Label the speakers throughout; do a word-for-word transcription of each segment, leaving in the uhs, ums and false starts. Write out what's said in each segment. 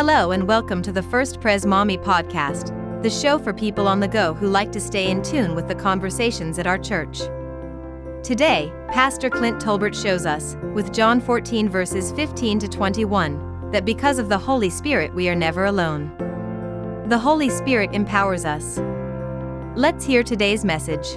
Speaker 1: Hello and welcome to the First Pres Mommy podcast, the show for people on the go who like to stay in tune with the conversations at our church. Today, Pastor Clint Tolbert shows us, with John fourteen verses fifteen to twenty-one, that because of the Holy Spirit we are never alone. The Holy Spirit empowers us. Let's hear today's message.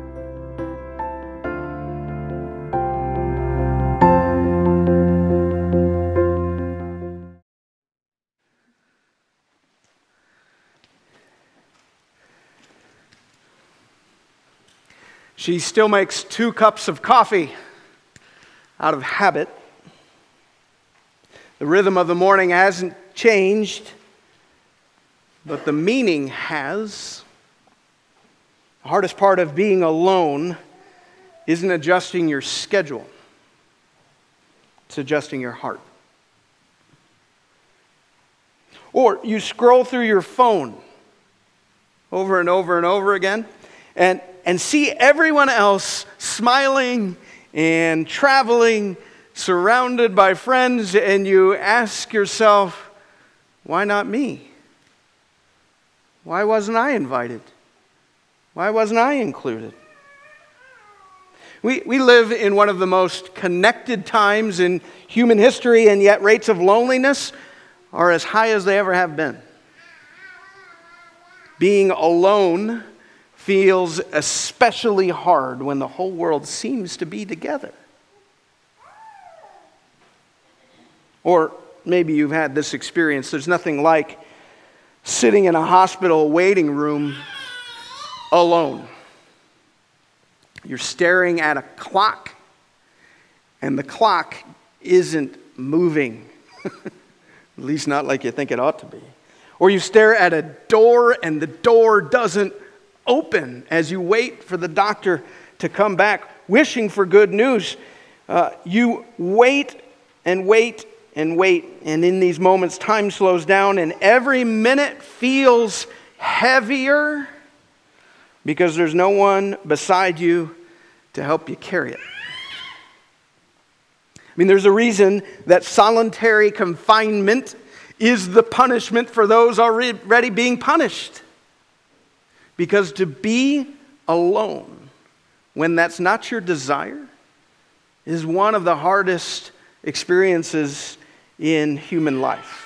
Speaker 2: She still makes two cups of coffee out of habit. The rhythm of the morning hasn't changed, but the meaning has. The hardest part of being alone isn't adjusting your schedule. It's adjusting your heart. Or you scroll through your phone over and over and over again, and and see everyone else smiling and traveling, surrounded by friends, and you ask yourself, why not me? Why wasn't I invited? Why wasn't I included? We, we live in one of the most connected times in human history, and yet rates of loneliness are as high as they ever have been. Being alone feels especially hard when the whole world seems to be together. Or maybe you've had this experience. There's nothing like sitting in a hospital waiting room alone. You're staring at a clock, and the clock isn't moving. At least not like you think it ought to be. Or you stare at a door, and the door doesn't open as you wait for the doctor to come back, wishing for good news. Uh, you wait and wait and wait, and in these moments, time slows down, and every minute feels heavier because there's no one beside you to help you carry it. I mean, there's a reason that solitary confinement is the punishment for those already being punished. Because to be alone when that's not your desire is one of the hardest experiences in human life.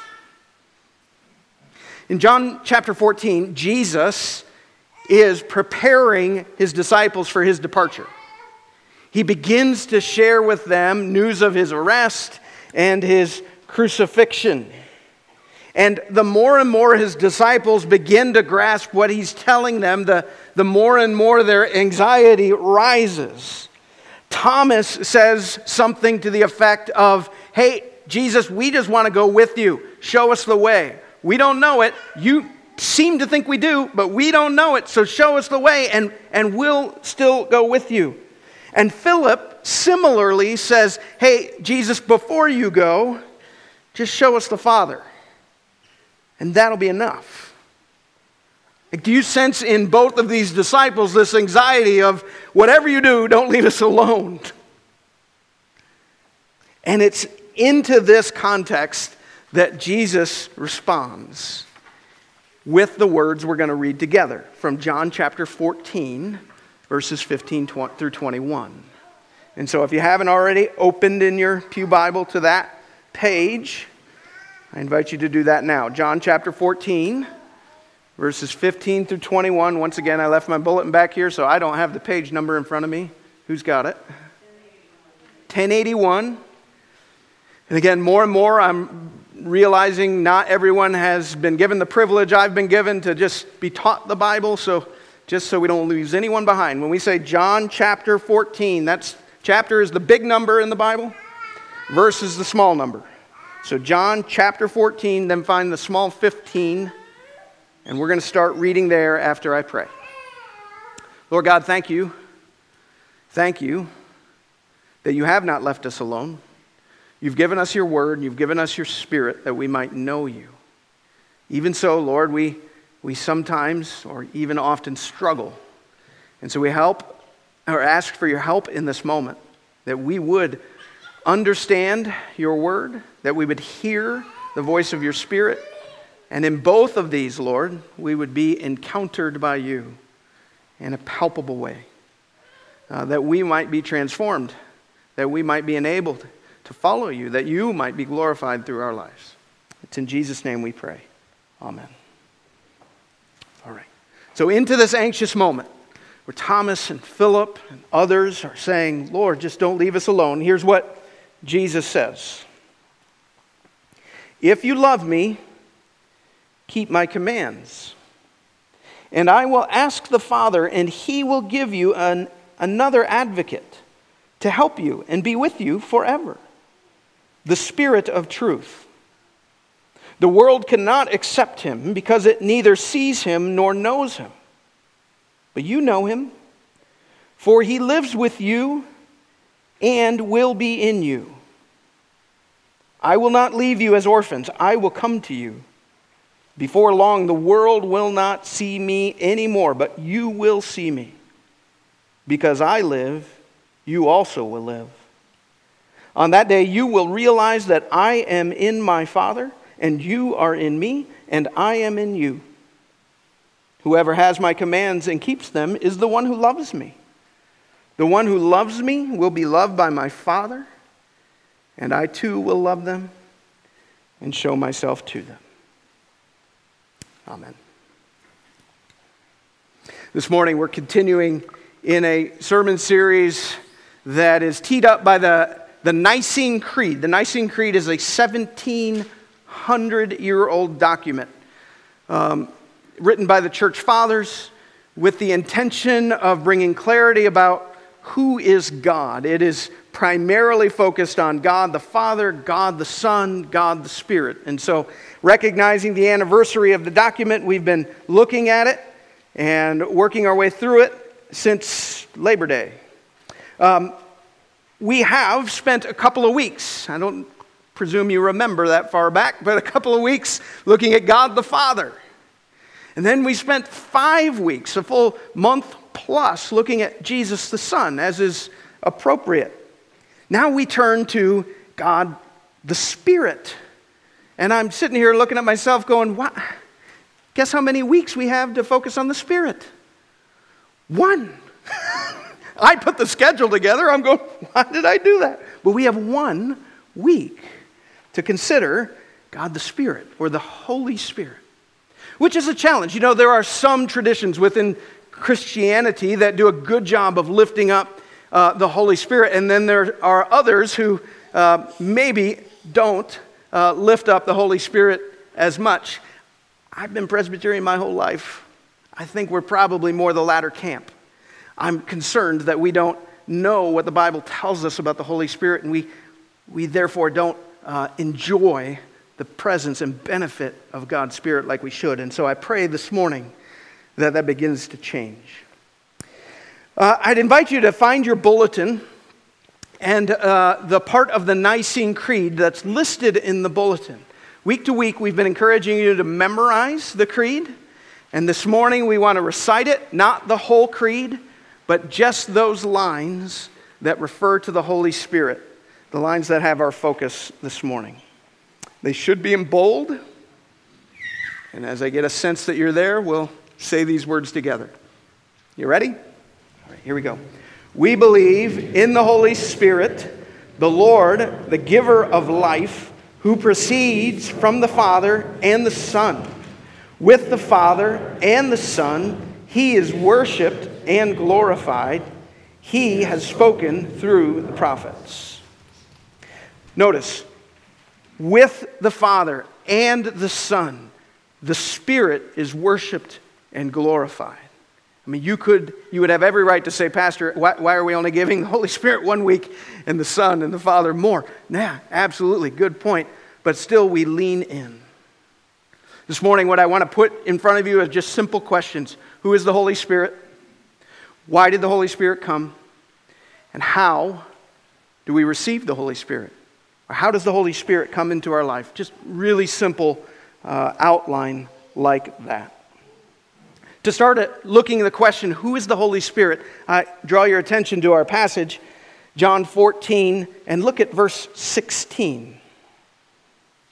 Speaker 2: In John chapter fourteen, Jesus is preparing his disciples for his departure. He begins to share with them news of his arrest and his crucifixion. And the more and more his disciples begin to grasp what he's telling them, the, the more and more their anxiety rises. Thomas says something to the effect of, hey, Jesus, we just want to go with you. Show us the way. We don't know it. You seem to think we do, but we don't know it. So show us the way, and, and we'll still go with you. And Philip similarly says, hey, Jesus, before you go, just show us the Father. And that'll be enough. Do you sense in both of these disciples this anxiety of, whatever you do, don't leave us alone? And it's into this context that Jesus responds with the words we're going to read together from John chapter fourteen, verses fifteen through twenty-one. And so if you haven't already opened in your pew Bible to that page, I invite you to do that now. John chapter fourteen, verses fifteen through twenty-one. Once again, I left my bulletin back here, so I don't have the page number in front of me. Who's got it? ten eighty-one. And again, more and more, I'm realizing not everyone has been given the privilege I've been given to just be taught the Bible, so just so we don't lose anyone behind. When we say John chapter fourteen, that's chapter is the big number in the Bible, verse is the small number. So John chapter fourteen, then find the small fifteen, and we're going to start reading there after I pray. Lord God, thank you. Thank you that you have not left us alone. You've given us your word, and you've given us your spirit that we might know you. Even so, Lord, we, we sometimes or even often struggle. And so we help or ask for your help in this moment, that we would understand your word, that we would hear the voice of your Spirit. And in both of these, Lord, we would be encountered by you in a palpable way, uh, that we might be transformed, that we might be enabled to follow you, that you might be glorified through our lives. It's in Jesus' name we pray. Amen. All right. So into this anxious moment where Thomas and Philip and others are saying, Lord, just don't leave us alone. Here's what Jesus says. If you love me, keep my commands. And I will ask the Father, and he will give you an, another advocate to help you and be with you forever. The Spirit of truth. The world cannot accept him because it neither sees him nor knows him. But you know him, for he lives with you and will be in you. I will not leave you as orphans. I will come to you. Before long, the world will not see me anymore, but you will see me. Because I live, you also will live. On that day, you will realize that I am in my Father, and you are in me, and I am in you. Whoever has my commands and keeps them is the one who loves me. The one who loves me will be loved by my Father, and I too will love them and show myself to them. Amen. This morning we're continuing in a sermon series that is teed up by the, the Nicene Creed. The Nicene Creed is a seventeen hundred year old document um, written by the church fathers with the intention of bringing clarity about who is God. It is primarily focused on God the Father, God the Son, God the Spirit. And so, recognizing the anniversary of the document, we've been looking at it and working our way through it since Labor Day. Um, we have spent a couple of weeks, I don't presume you remember that far back, but a couple of weeks looking at God the Father. And then we spent five weeks, a full month plus, looking at Jesus the Son, as is appropriate. Now we turn to God the Spirit. And I'm sitting here looking at myself going, what? Guess how many weeks we have to focus on the Spirit? One. I put the schedule together. I'm going, why did I do that? But we have one week to consider God the Spirit, or the Holy Spirit, which is a challenge. You know, there are some traditions within Christianity that do a good job of lifting up uh, the Holy Spirit, and then there are others who uh, maybe don't uh, lift up the Holy Spirit as much. I've been Presbyterian my whole life. I think we're probably more the latter camp. I'm concerned that we don't know what the Bible tells us about the Holy Spirit, and we, we therefore don't uh, enjoy the presence and benefit of God's Spirit like we should. And so I pray this morning that that begins to change. Uh, I'd invite you to find your bulletin and uh, the part of the Nicene Creed that's listed in the bulletin. Week to week, we've been encouraging you to memorize the creed. And this morning, we want to recite it, not the whole creed, but just those lines that refer to the Holy Spirit, the lines that have our focus this morning. They should be in bold. And as I get a sense that you're there, we'll say these words together. You ready? All right, here we go. We believe in the Holy Spirit, the Lord, the giver of life, who proceeds from the Father and the Son. With the Father and the Son, he is worshiped and glorified. He has spoken through the prophets. Notice, with the Father and the Son, the Spirit is worshiped and glorified. I mean, you could, you would have every right to say, Pastor, why, why are we only giving the Holy Spirit one week and the Son and the Father more? Yeah, absolutely, good point. But still, we lean in. This morning, what I want to put in front of you is just simple questions. Who is the Holy Spirit? Why did the Holy Spirit come? And how do we receive the Holy Spirit? Or how does the Holy Spirit come into our life? Just really simple uh, outline like that. To start at looking at the question, who is the Holy Spirit? I draw your attention to our passage, John fourteen, and look at verse sixteen.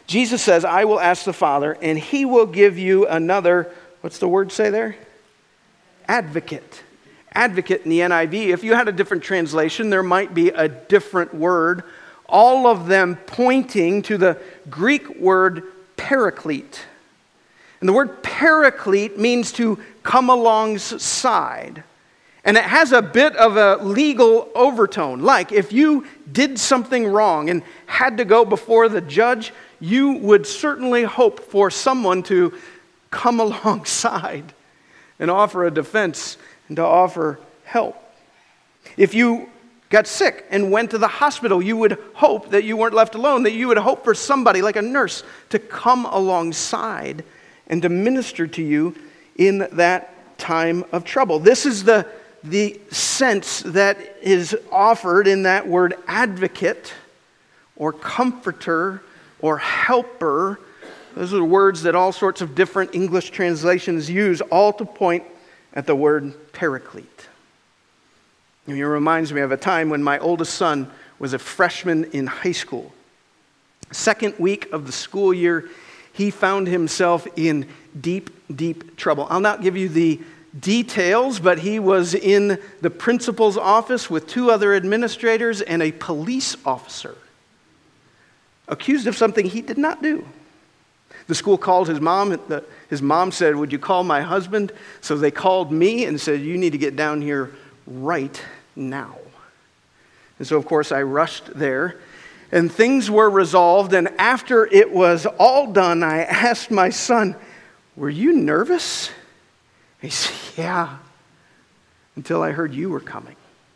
Speaker 2: Jesus says, I will ask the Father, and he will give you another, what's the word say there? Advocate. Advocate in the N I V. If you had a different translation, there might be a different word. All of them pointing to the Greek word paraclete. And the word paraclete means to come alongside. And it has a bit of a legal overtone. Like if you did something wrong and had to go before the judge, you would certainly hope for someone to come alongside and offer a defense and to offer help. If you got sick and went to the hospital, you would hope that you weren't left alone, that you would hope for somebody like a nurse to come alongside and to minister to you in that time of trouble. This is the, the sense that is offered in that word advocate or comforter or helper. Those are the words that all sorts of different English translations use, all to point at the word paraclete. It reminds me of a time when my oldest son was a freshman in high school. Second week of the school year, he found himself in deep, deep trouble. I'll not give you the details, but he was in the principal's office with two other administrators and a police officer, accused of something he did not do. The school called his mom. The, his mom said, would you call my husband? So they called me and said, you need to get down here right now. And so, of course, I rushed there. And things were resolved. And after it was all done, I asked my son, were you nervous? He said, yeah, until I heard you were coming.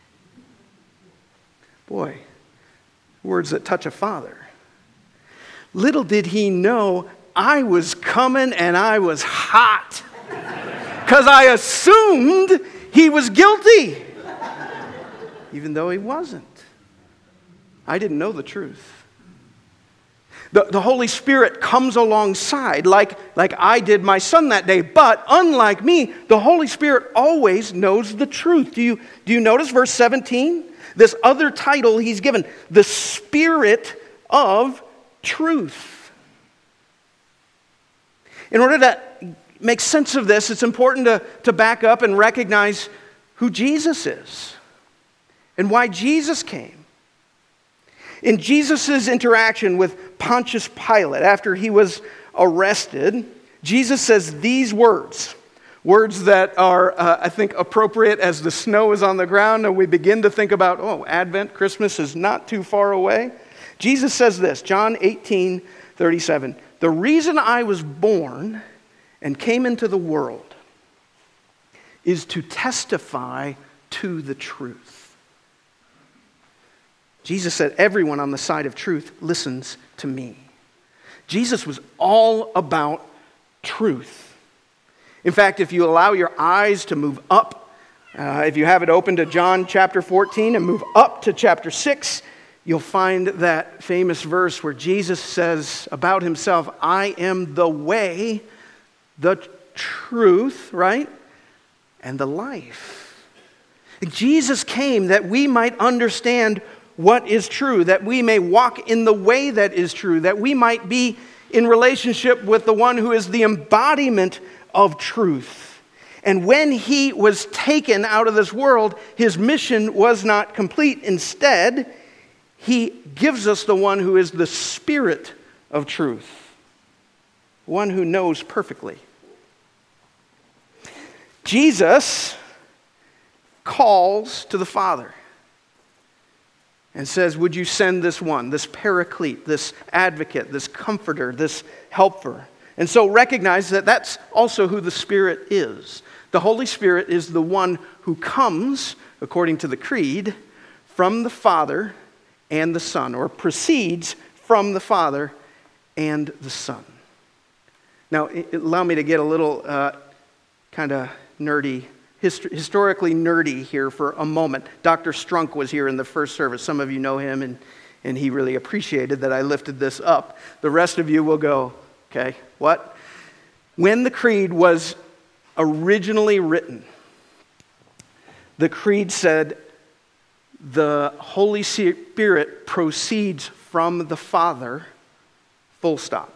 Speaker 2: Boy, words that touch a father. Little did he know I was coming and I was hot because I assumed he was guilty, even though he wasn't. I didn't know the truth. The, the Holy Spirit comes alongside like, like I did my son that day, but unlike me, the Holy Spirit always knows the truth. Do you, do you notice verse seventeen? This other title he's given, the Spirit of Truth. In order to make sense of this, it's important to, to back up and recognize who Jesus is and why Jesus came. In Jesus' interaction with Pontius Pilate after he was arrested, Jesus says these words, words that are, uh, I think, appropriate as the snow is on the ground and we begin to think about, oh, Advent, Christmas is not too far away. Jesus says this, John eighteen thirty-seven, the reason I was born and came into the world is to testify to the truth. Jesus said, everyone on the side of truth listens to me. Jesus was all about truth. In fact, if you allow your eyes to move up, uh, if you have it open to John chapter fourteen and move up to chapter six, you'll find that famous verse where Jesus says about himself, I am the way, the truth, right? And the life. Jesus came that we might understand what is true, that we may walk in the way that is true, that we might be in relationship with the one who is the embodiment of truth. And when he was taken out of this world, his mission was not complete. Instead, he gives us the one who is the Spirit of truth, one who knows perfectly. Jesus calls to the Father and says, would you send this one, this paraclete, this advocate, this comforter, this helper? And so recognize that that's also who the Spirit is. The Holy Spirit is the one who comes, according to the Creed, from the Father and the Son, or proceeds from the Father and the Son. Now, allow me to get a little uh, kind of nerdy, hist- historically nerdy here for a moment. Doctor Strunk was here in the first service. Some of you know him, and, and he really appreciated that I lifted this up. The rest of you will go, okay, what? When the Creed was originally written, the Creed said, the Holy Spirit proceeds from the Father Full stop.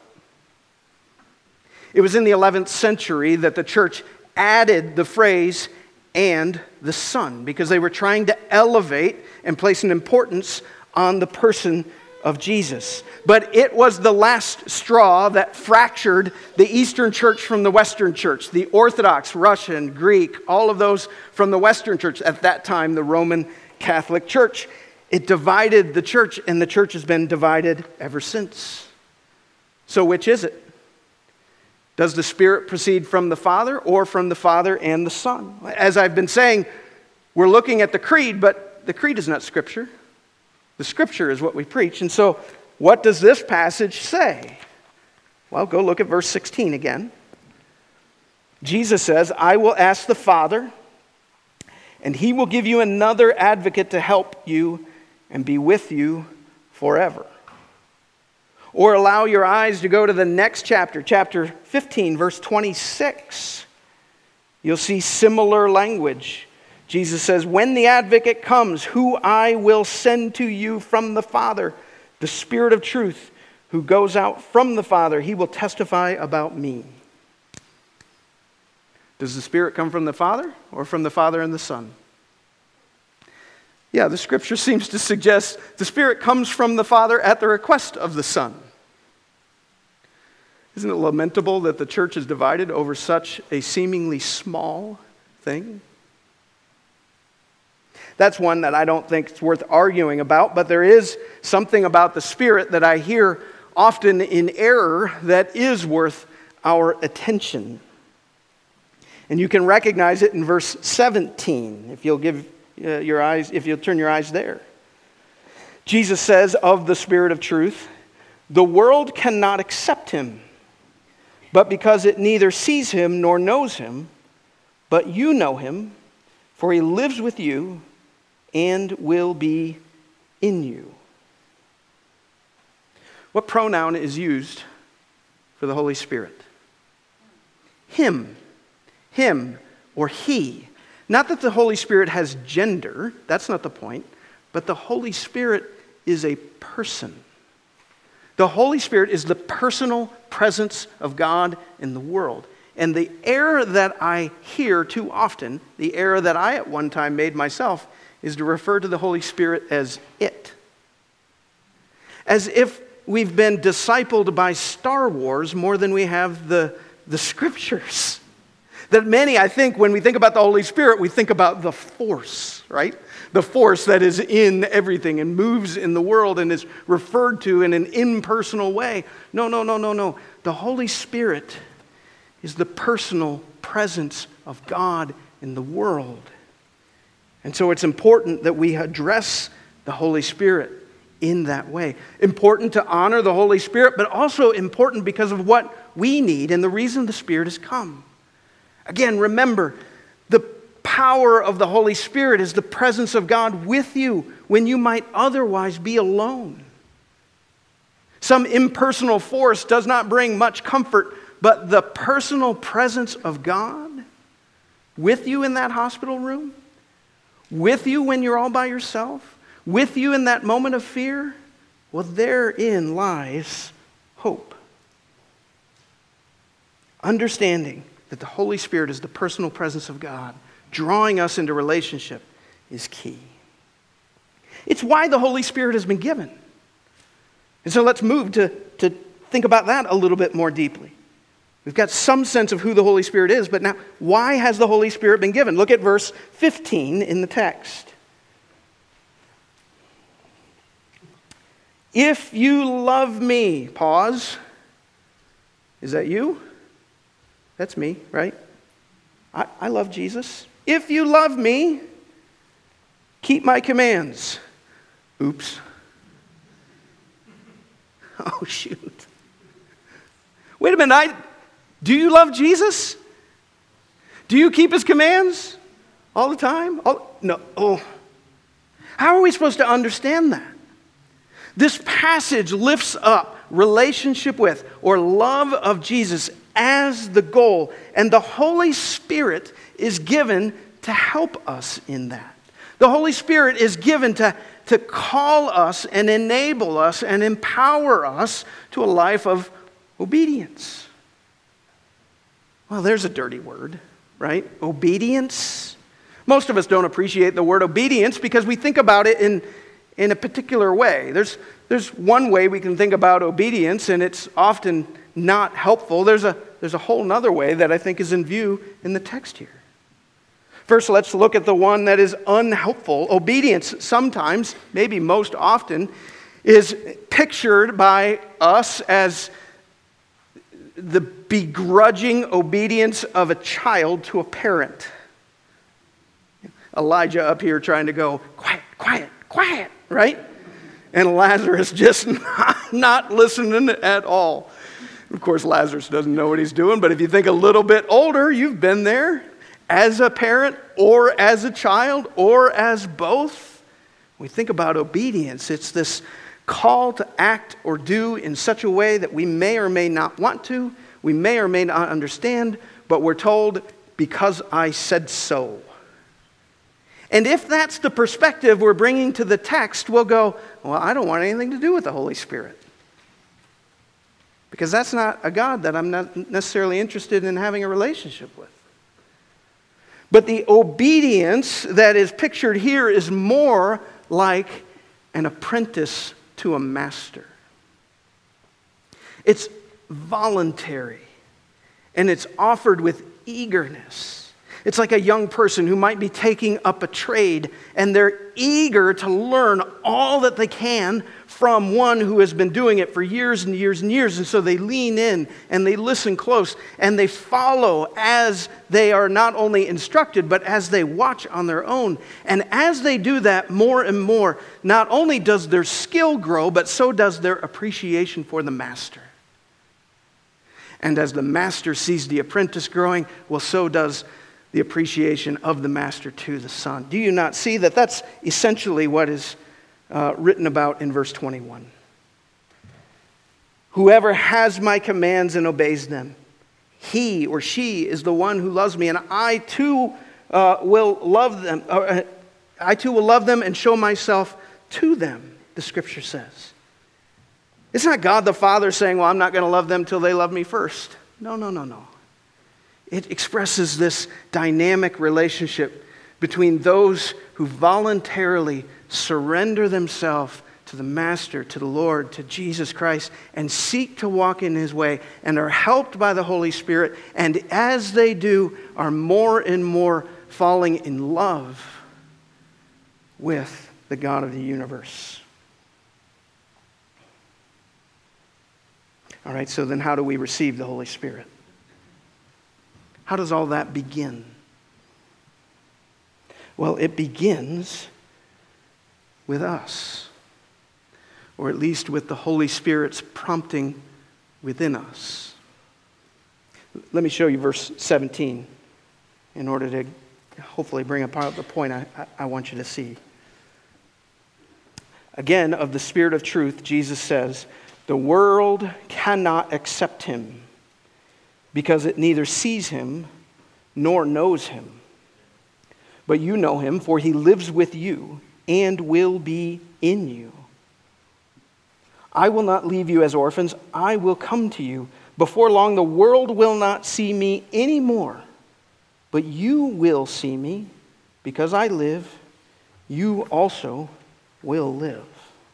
Speaker 2: It was in the eleventh century that the church added the phrase, and the Son, because they were trying to elevate and place an importance on the person of Jesus. But it was the last straw that fractured the Eastern Church from the Western Church. The Orthodox, Russian, Greek, all of those from the Western Church, at that time the Roman Catholic Church. It divided the church, and the church has been divided ever since. So which is it? Does the Spirit proceed from the Father or from the Father and the Son? As I've been saying, we're looking at the creed, but the creed is not Scripture. The Scripture is what we preach. And so, what does this passage say? Well, go look at verse sixteen again. Jesus says, I will ask the Father, and He will give you another advocate to help you and be with you forever. Or allow your eyes to go to the next chapter, chapter fifteen, verse twenty-six. You'll see similar language. Jesus says, when the advocate comes, who I will send to you from the Father, the Spirit of truth, who goes out from the Father, He will testify about me. Does the Spirit come from the Father or from the Father and the Son? Yeah, the Scripture seems to suggest the Spirit comes from the Father at the request of the Son. Isn't it lamentable that the church is divided over such a seemingly small thing? That's one that I don't think it's worth arguing about, but there is something about the Spirit that I hear often in error that is worth our attention. And you can recognize it in verse seventeen, if you'll give uh, your eyes, if you'll turn your eyes there. Jesus says of the Spirit of truth, the world cannot accept Him, but because it neither sees Him nor knows Him, but you know Him, for He lives with you and will be in you. What pronoun is used for the Holy Spirit? Him. Him or He. Not that the Holy Spirit has gender, that's not the point, but the Holy Spirit is a person. The Holy Spirit is the personal presence of God in the world. And the error that I hear too often, the error that I at one time made myself, is to refer to the Holy Spirit as it. As if we've been discipled by Star Wars more than we have the, the Scriptures. That many, I think, when we think about the Holy Spirit, we think about the force, right? The force that is in everything and moves in the world and is referred to in an impersonal way. No, no, no, no, no. The Holy Spirit is the personal presence of God in the world. And so it's important that we address the Holy Spirit in that way. Important to honor the Holy Spirit, but also important because of what we need and the reason the Spirit has come. Again, remember, the power of the Holy Spirit is the presence of God with you when you might otherwise be alone. Some impersonal force does not bring much comfort, but the personal presence of God with you in that hospital room, with you when you're all by yourself, with you in that moment of fear, well, therein lies hope. Understanding that the Holy Spirit is the personal presence of God, drawing us into relationship, is key. It's why the Holy Spirit has been given. And so let's move to, to think about that a little bit more deeply. We've got some sense of who the Holy Spirit is, but now, why has the Holy Spirit been given? Look at verse fifteen in the text. If you love me, pause. Is that you? That's me, right? I, I love Jesus. If you love me, keep my commands. Oops. Oh, shoot. Wait a minute. I, do you love Jesus? Do you keep His commands all the time? All, no. Oh. How are we supposed to understand that? This passage lifts up relationship with or love of Jesus as the goal, and the Holy Spirit is given to help us in that. The Holy Spirit is given to to call us and enable us and empower us to a life of obedience. Well, there's a dirty word, right? Obedience. Most of us don't appreciate the word obedience because we think about it in, in a particular way. There's, there's one way we can think about obedience, and it's often not helpful. There's a, there's a whole other way that I think is in view in the text here. First, let's look at the one that is unhelpful. Obedience sometimes, maybe most often, is pictured by us as the begrudging obedience of a child to a parent. Elijah up here trying to go, quiet, quiet, quiet, right? And Lazarus just not, not listening at all. Of course, Lazarus doesn't know what he's doing, but if you think a little bit older, you've been there as a parent or as a child or as both. When we think about obedience, it's this call to act or do in such a way that we may or may not want to, we may or may not understand, but we're told, because I said so. And if that's the perspective we're bringing to the text, we'll go, well, I don't want anything to do with the Holy Spirit. Because that's not a God that I'm not necessarily interested in having a relationship with. But the obedience that is pictured here is more like an apprentice to a master. It's voluntary, and it's offered with eagerness. It's like a young person who might be taking up a trade, and they're eager to learn all that they can from one who has been doing it for years and years and years. And so they lean in and they listen close and they follow as they are not only instructed, but as they watch on their own. And as they do that more and more, not only does their skill grow, but so does their appreciation for the master. And as the master sees the apprentice growing, well, so does the appreciation of the master to the son. Do you not see that that's essentially what is uh, written about in verse twenty-one? Whoever has my commands and obeys them, he or she is the one who loves me, and I too uh, will love them. Uh, I too will love them and show myself to them, the scripture says. It's not God the Father saying, well, I'm not going to love them till they love me first. No, no, no, no. It expresses this dynamic relationship between those who voluntarily surrender themselves to the Master, to the Lord, to Jesus Christ, and seek to walk in His way, and are helped by the Holy Spirit, and as they do, are more and more falling in love with the God of the universe. All right, so then how do we receive the Holy Spirit? How does all that begin? Well, it begins with us, or at least with the Holy Spirit's prompting within us. Let me show you verse seventeen in order to hopefully bring about the point I, I want you to see. Again, of the Spirit of truth, Jesus says, the world cannot accept him because it neither sees him nor knows him. But you know him, for he lives with you and will be in you. I will not leave you as orphans. I will come to you. Before long, the world will not see me anymore. But you will see me, because I live. You also will live.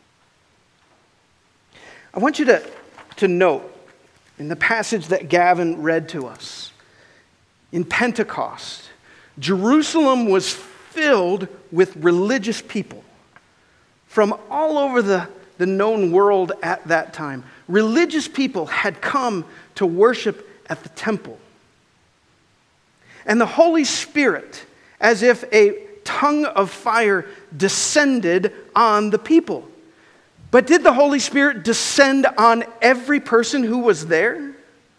Speaker 2: I want you to, to note in the passage that Gavin read to us, in Pentecost, Jerusalem was filled with religious people from all over the, the known world at that time. Religious people had come to worship at the temple. And the Holy Spirit, as if a tongue of fire, descended on the people. But did the Holy Spirit descend on every person who was there?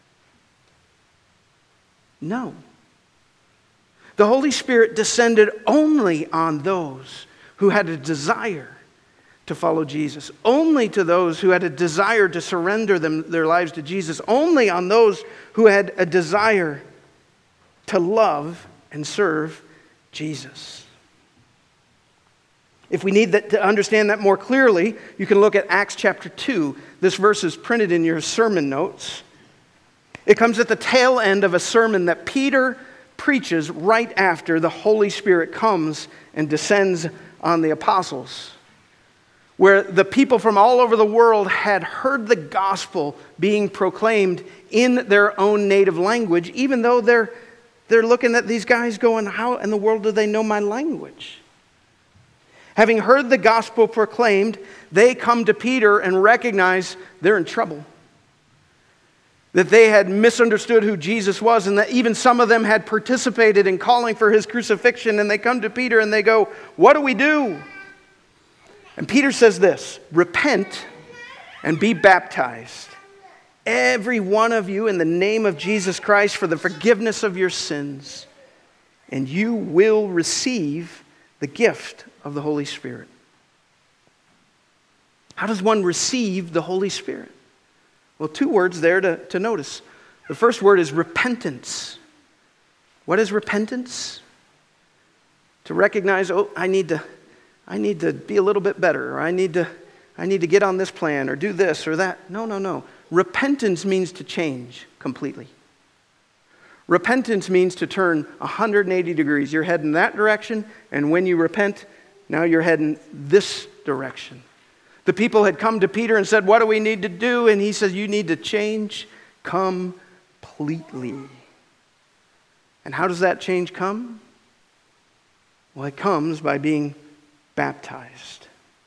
Speaker 2: No. The Holy Spirit descended only on those who had a desire to follow Jesus. Only to those who had a desire to surrender them, their lives to Jesus. Only on those who had a desire to love and serve Jesus. If we need that, to understand that more clearly, you can look at Acts chapter two. This verse is printed in your sermon notes. It comes at the tail end of a sermon that Peter preaches right after the Holy Spirit comes and descends on the apostles, where the people from all over the world had heard the gospel being proclaimed in their own native language, even though they're, they're looking at these guys going, how in the world do they know my language? Having heard the gospel proclaimed, they come to Peter and recognize they're in trouble. That they had misunderstood who Jesus was, and that even some of them had participated in calling for his crucifixion. And they come to Peter and they go, what do we do? And Peter says this, repent and be baptized, every one of you, in the name of Jesus Christ for the forgiveness of your sins, and you will receive the gift of the Holy Spirit. How does one receive the Holy Spirit? Well, two words there to, to notice. The first word is repentance. What is repentance? To recognize, oh, I need to, I need to be a little bit better, or I need to, I need to get on this plan, or do this or that. No, no, no. Repentance means to change completely. Repentance means to turn one hundred eighty degrees. You're heading that direction, and when you repent, now you're heading this direction. The people had come to Peter and said, what do we need to do? And he says, you need to change completely. And how does that change come? Well, it comes by being baptized.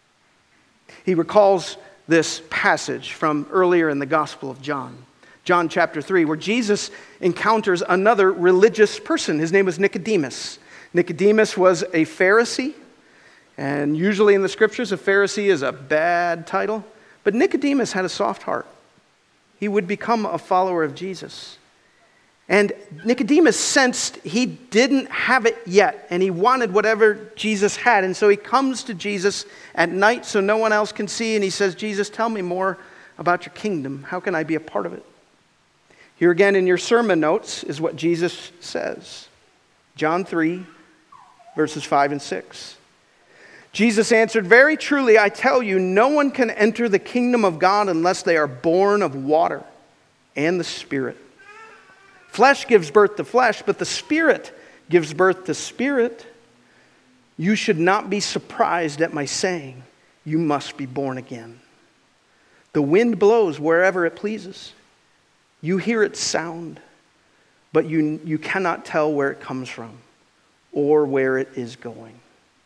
Speaker 2: He recalls this passage from earlier in the Gospel of John, John chapter three, where Jesus encounters another religious person. His name was Nicodemus. Nicodemus was a Pharisee. And usually in the scriptures, a Pharisee is a bad title. But Nicodemus had a soft heart. He would become a follower of Jesus. And Nicodemus sensed he didn't have it yet, and he wanted whatever Jesus had. And so he comes to Jesus at night so no one else can see, and he says, Jesus, tell me more about your kingdom. How can I be a part of it? Here again in your sermon notes is what Jesus says. John three, verses five and six. Jesus answered, very truly, I tell you, no one can enter the kingdom of God unless they are born of water and the Spirit. Flesh gives birth to flesh, but the Spirit gives birth to spirit. You should not be surprised at my saying, you must be born again. The wind blows wherever it pleases. You hear its sound, but you, you cannot tell where it comes from or where it is going.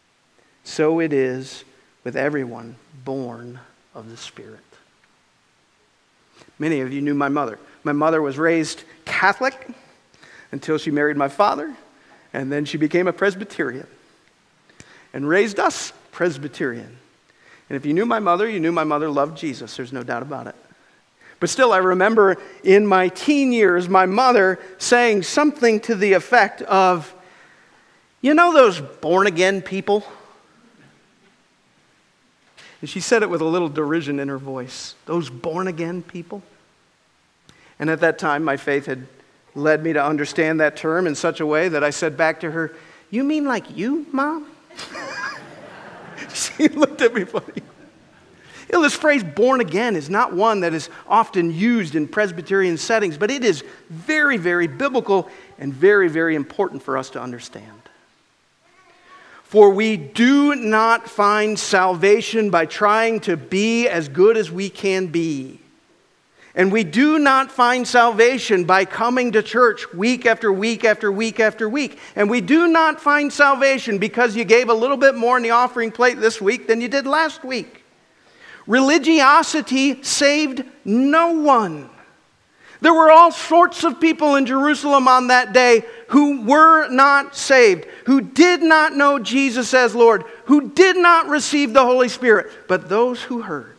Speaker 2: So it is with everyone born of the Spirit. Many of you knew my mother. My mother was raised Catholic until she married my father, and then she became a Presbyterian and raised us Presbyterian. And if you knew my mother, you knew my mother loved Jesus. There's no doubt about it. But still, I remember in my teen years, my mother saying something to the effect of, you know those born-again people? And she said it with a little derision in her voice. Those born-again people? And at that time, my faith had led me to understand that term in such a way that I said back to her, you mean like you, Mom? She looked at me funny. You know, this phrase born again is not one that is often used in Presbyterian settings, but it is very, very biblical and very, very important for us to understand. For we do not find salvation by trying to be as good as we can be. And we do not find salvation by coming to church week after week after week after week. And we do not find salvation because you gave a little bit more in the offering plate this week than you did last week. Religiosity saved no one. There were all sorts of people in Jerusalem on that day who were not saved, who did not know Jesus as Lord, who did not receive the Holy Spirit. But those who heard,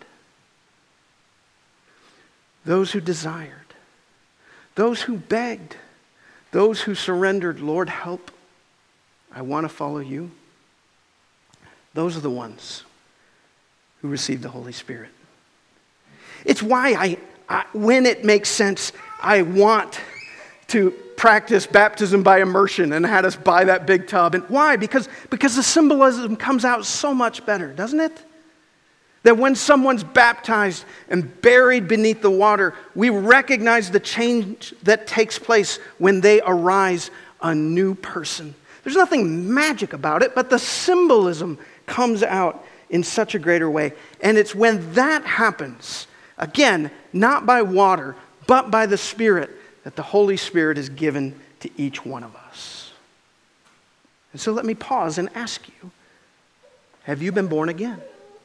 Speaker 2: those who desired, those who begged, those who surrendered, Lord, help, I want to follow you. Those are the ones who received the Holy Spirit. It's why I, I when it makes sense, I want to practice baptism by immersion and had us buy that big tub. And why? Because, because the symbolism comes out so much better, doesn't it? That when someone's baptized and buried beneath the water, we recognize the change that takes place when they arise a new person. There's nothing magic about it, but the symbolism comes out in such a greater way. And it's when that happens, again, not by water, but by the Spirit, that the Holy Spirit is given to each one of us. And so let me pause and ask you, have you been born again?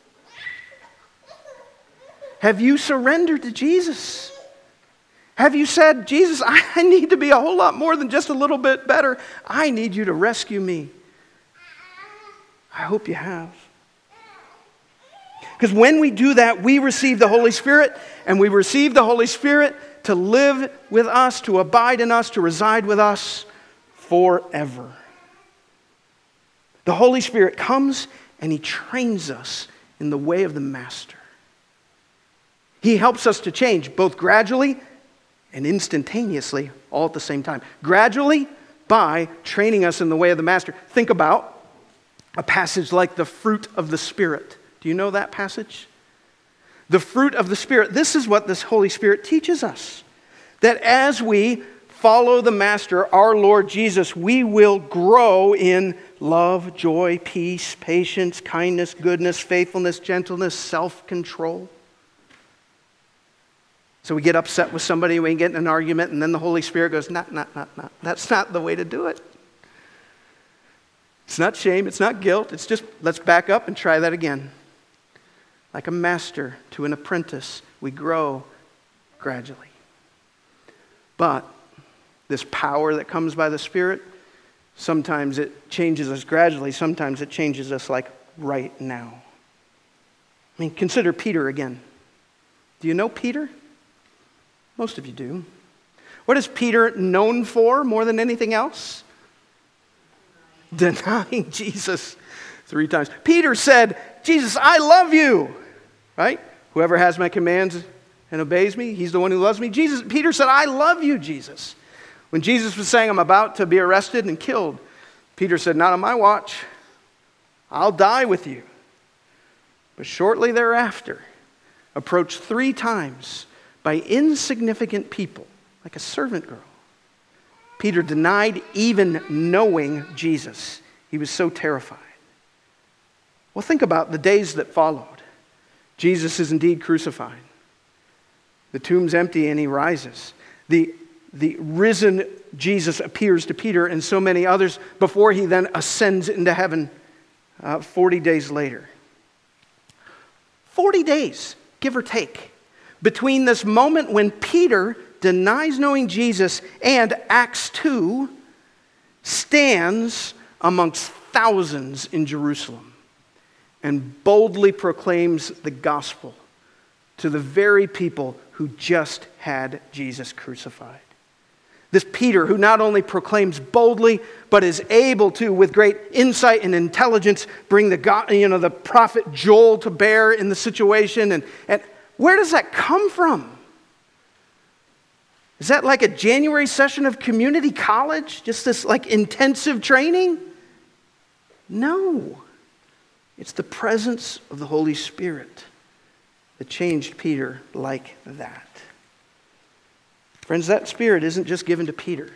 Speaker 2: Have you surrendered to Jesus? Have you said, Jesus, I need to be a whole lot more than just a little bit better. I need you to rescue me. I hope you have. Because when we do that, we receive the Holy Spirit, and we receive the Holy Spirit to live with us, to abide in us, to reside with us forever. The Holy Spirit comes and He trains us in the way of the Master. He helps us to change, both gradually and instantaneously, all at the same time. Gradually, by training us in the way of the Master. Think about a passage like the fruit of the Spirit. Do you know that passage? The fruit of the Spirit. This is what this Holy Spirit teaches us. That as we follow the Master, our Lord Jesus, we will grow in love, joy, peace, patience, kindness, goodness, faithfulness, gentleness, self-control. So we get upset with somebody, we get in an argument, and then the Holy Spirit goes, no, no, no, no. That's not the way to do it. It's not shame, it's not guilt. It's just, let's back up and try that again. Like a master to an apprentice, we grow gradually. But this power that comes by the Spirit, sometimes it changes us gradually, sometimes it changes us like right now. I mean, consider Peter again. Do you know Peter? Most of you do. What is Peter known for more than anything else? Denying Jesus three times. Peter said, Jesus, I love you. Right? Whoever has my commands and obeys me, he's the one who loves me. Jesus, Peter said, I love you, Jesus. When Jesus was saying, I'm about to be arrested and killed, Peter said, not on my watch. I'll die with you. But shortly thereafter, approached three times by insignificant people, like a servant girl. Peter denied even knowing Jesus. He was so terrified. Well, think about the days that followed. Jesus is indeed crucified. The tomb's empty and He rises. The, the risen Jesus appears to Peter and so many others before He then ascends into heaven uh, forty days later. forty days, give or take, between this moment when Peter denies knowing Jesus and Acts two stands amongst thousands in Jerusalem and boldly proclaims the gospel to the very people who just had Jesus crucified. This Peter, who not only proclaims boldly, but is able to, with great insight and intelligence, bring the God, you know, the prophet Joel to bear in the situation. And, and where does that come from? Is that like a January session of community college? Just this like intensive training? No. It's the presence of the Holy Spirit that changed Peter like that. Friends, that Spirit isn't just given to Peter.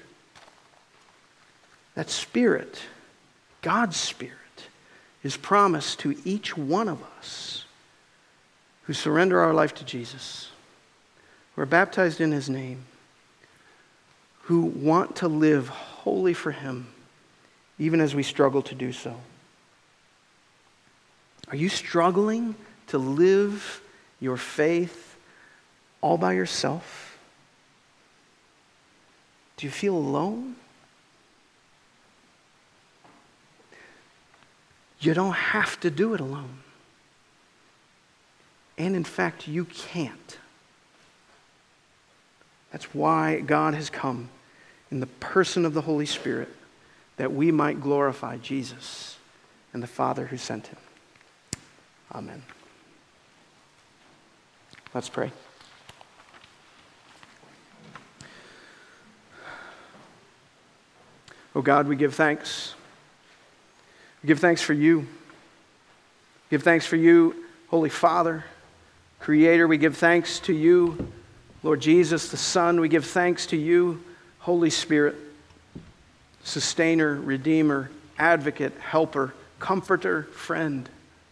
Speaker 2: That Spirit, God's Spirit, is promised to each one of us who surrender our life to Jesus, who are baptized in His name, who want to live wholly for Him, even as we struggle to do so. Are you struggling to live your faith all by yourself? Do you feel alone? You don't have to do it alone. And in fact, you can't. That's why God has come in the person of the Holy Spirit, that we might glorify Jesus and the Father who sent Him. Amen. Let's pray. Oh God, we give thanks. We give thanks for you. Give thanks for you, Holy Father, Creator. We give thanks to you, Lord Jesus, the Son. We give thanks to you, Holy Spirit, Sustainer, Redeemer, Advocate, Helper, Comforter, Friend.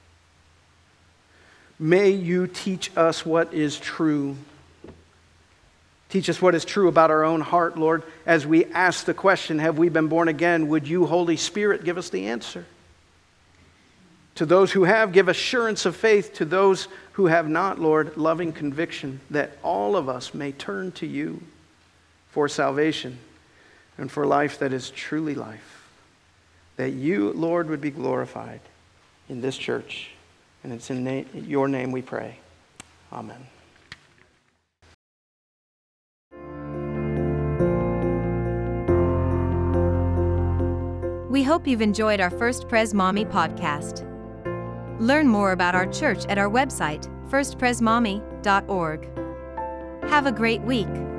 Speaker 2: May you teach us what is true. Teach us what is true about our own heart, Lord. As we ask the question, have we been born again? Would you, Holy Spirit, give us the answer? To those who have, give assurance of faith. To those who have not, Lord, loving conviction that all of us may turn to you for salvation and for life that is truly life. That you, Lord, would be glorified in this church. And it's in na- your name we pray. Amen.
Speaker 1: We hope you've enjoyed our First Pres Mommy podcast. Learn more about our church at our website, first pres mommy dot org. Have a great week.